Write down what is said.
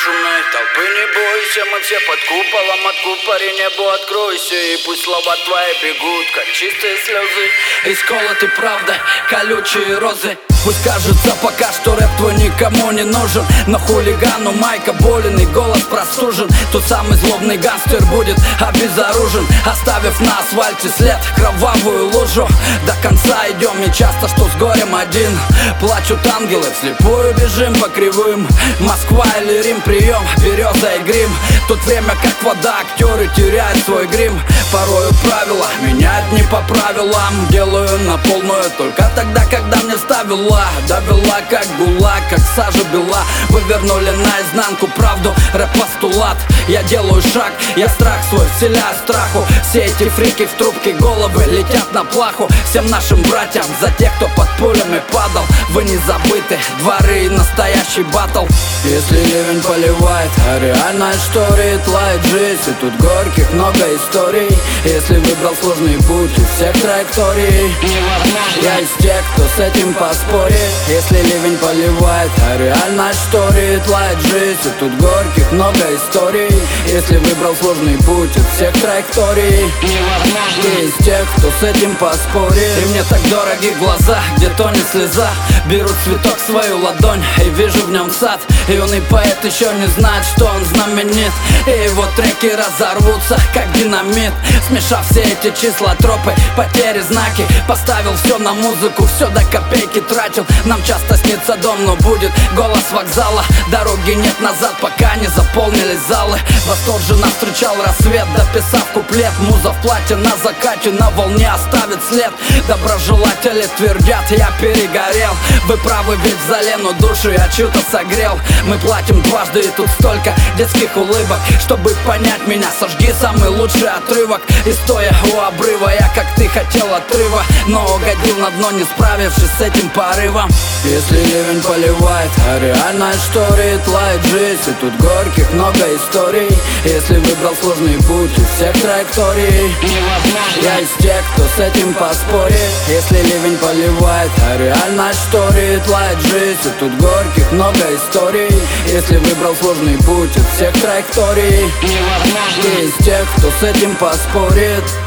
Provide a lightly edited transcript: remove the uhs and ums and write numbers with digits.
шуметь. Толпы не бойся, мы все под куполом, откупори небо, откройся. И пусть слова твои бегут, как чистые слезы, исколоты правдой колючие розы. Пусть кажется пока, что рэп твой никому не нужен, но хулигану майка болен и голос простужен. Тот самый злобный гангстер будет обезоружен, оставив на асфальте след, кровавую лужу. До конца идем не часто, что с горем один. Плачут ангелы, вслепую бежим по кривым. Москва или Рим, прием, береза и грим. Тут время как вода, актеры теряют свой грим. Порою правила менять не по правилам. Делаю на полную только тогда, когда мне вставила. Довела как гулаг, как сажа бела. Вывернули наизнанку правду, рэп-постулат. Я делаю шаг, я страх свой вселяю страху. Все эти фрики в трубке головы летят на плаху. Всем нашим братьям за тех, кто под пулями падал. Вы не забыты, дворы и настоящий батл. Если ливень поливает, а реальная история тлает жизнь. И тут горьких много историй. Если выбрал сложный путь у всех траекторий, я из тех, кто с этим поспорит. Если ливень поливает, а реальная история тлает жизнь. И тут горьких много историй. Если выбрал сложный путь у всех траекторий, я из тех, кто с этим поспорит. И мне так дороги глаза, где тонет слеза. Беру цветок в свою ладонь и вижу в нем сад. Юный поэт еще не знает, что он знаменит. И его треки разорвутся, как динамит. Смешав все эти числа, тропы, потери, знаки. Поставил все на музыку, все до копейки тратил. Нам часто снится дом, но будет голос вокзала. Дороги нет назад, пока не заполнились залы. Восторженно встречал рассвет, дописав куплет. Муза в платье на закате, на волне оставит след. Доброжелатели твердят, я перегорел. Вы правы, ведь в зале, но душу я чью-то согрел. Мы платим дважды, и тут столько детских улыбок. Чтобы понять меня, сожги самый лучший отрывок. И стоя у обрыва, я как ты хотел отрыва, но угодил на дно, не справившись с этим порывом. Если ливень поливает, а реальная история тлает жизнь. И тут горьких много историй. Если выбрал сложный путь у всех траекторий, я из тех, кто с этим поспорит. Если ливень поливает, а реальная история тлает жизнь. И тут горьких много историй. Если выбрал сложный путь у всех траекторий, я из тех, кто с этим поспорит.